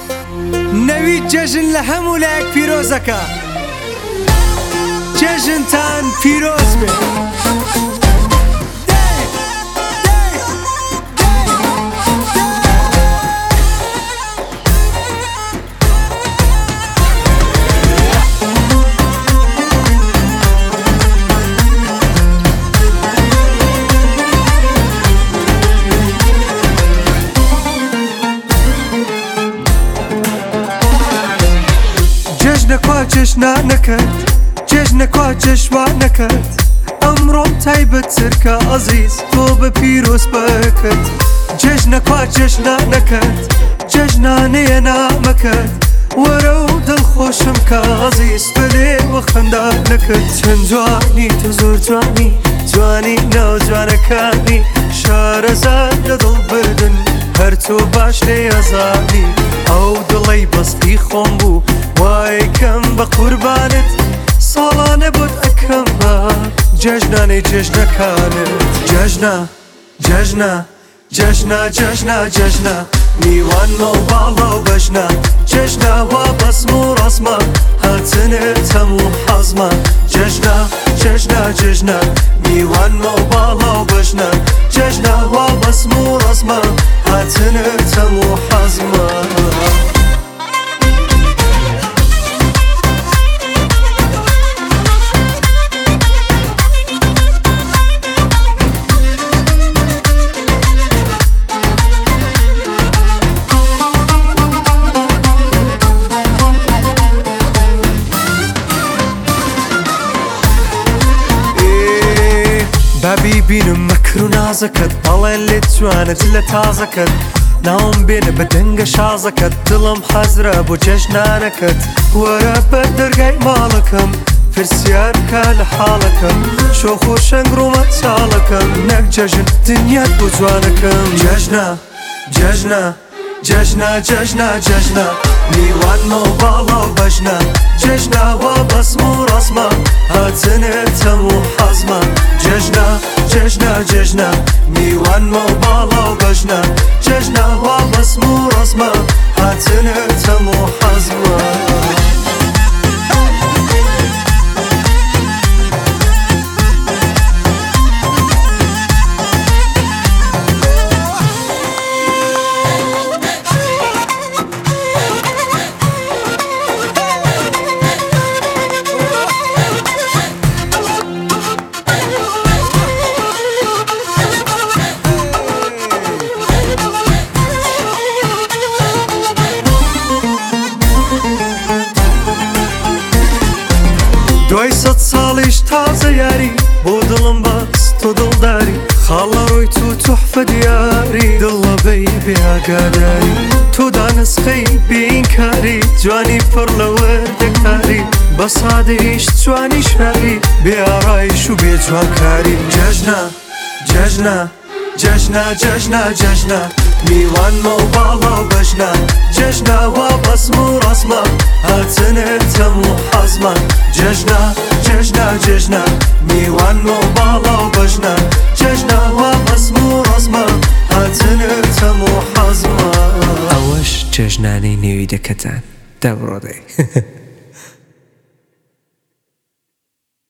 نەوی جەژن لە هەموو لایەک پیرۆزەکە جەژنتان پیرۆز بێ. جەژنەکوا جەژنانەکەت جەژنەکوا جەژوانەکەت ئەمڕۆم تایبەتترکە ئەزیز تۆ بە پیرۆز بەکەت. جەژنەکوا جەژنانەکەت جەژنانەیە نامەکەت وەرە و دڵخۆشم کە ئەزیز بەلێ وە خەندانەکەت. چەند جوانی تۆ زۆر جوانی جوانی ناو جوانەکانی شارەزاد لە دڵ بردن هەر تۆ باش لێ ئەزانی. ئەو دڵەی بەستی خۆم بوو وای کەم بە قوربانت ساڵانە بۆت ئەکەم بە جەژنانەی جەژنەکانت. جەژنە جەژنە جەژنە جەژنە جەژنە میوانمە و باڵە و بەژنە جەژنە وا بەسم و ڕەسمە هاتنت هەموو حەزمە. جەژنە جەژنە جەژنە میوانمە و باڵە و بەژنە جەژنە وا بەسم و ڕەسمە هاتنت هەموو حەزمە. ببینم مەکر و نازەکەت بەڵێن لێت جوانت لە تازەکەت ناوم بێنە بە دەنگە شازەکەت دڵم حەزرە بۆ جەژنانەکەت. وەرە بەر دەرگای ماڵەکەم پرسیار بکە لە حاڵەکەم شۆخ و شەنگ ڕۆمە چاڵەکەم نەک جەژن دنیات بۆ جوانەکەم. جەژنە جەژنە جەژنە جەژنە جەژنە میوانمە و باڵە و بەژنە جەژنە وا بەسم و ڕەسمە هاتنت هەموو حەزمە. جەژنە جەژنە جەژنە میوانمە و باڵە و بەژنە جەژنە وا بەسم و ڕەسمە هاتنت هەموو حەزمە. دوای سەد ساڵیش تازە یاری بۆ دڵم باس تۆ دڵداری خاڵە ڕۆی تو توحفە دیاری دڵە بەی بێئاگاداری تۆ دانسخەی بێئینکاری جوانی پڕ لە وەردەکاری بە سادەیش جوانی شاری بێئارایش و بێجوانکاری. جەژنە جەژنە جەژنە جەژنە جەژنە میوانمە و باڵە و بەژنە جەژنە وا بەسم و ڕەسمە هاتنت هەموو حەزمە. جەژنە جەژنە جەژنە میوانمە و باڵە و بەژنە جەژنە وا بەسم و ڕەسمە هاتنت هەموو حەزمە. ئەوەش جەژنانەی نێوی دەکەتان دەبڕۆدەی.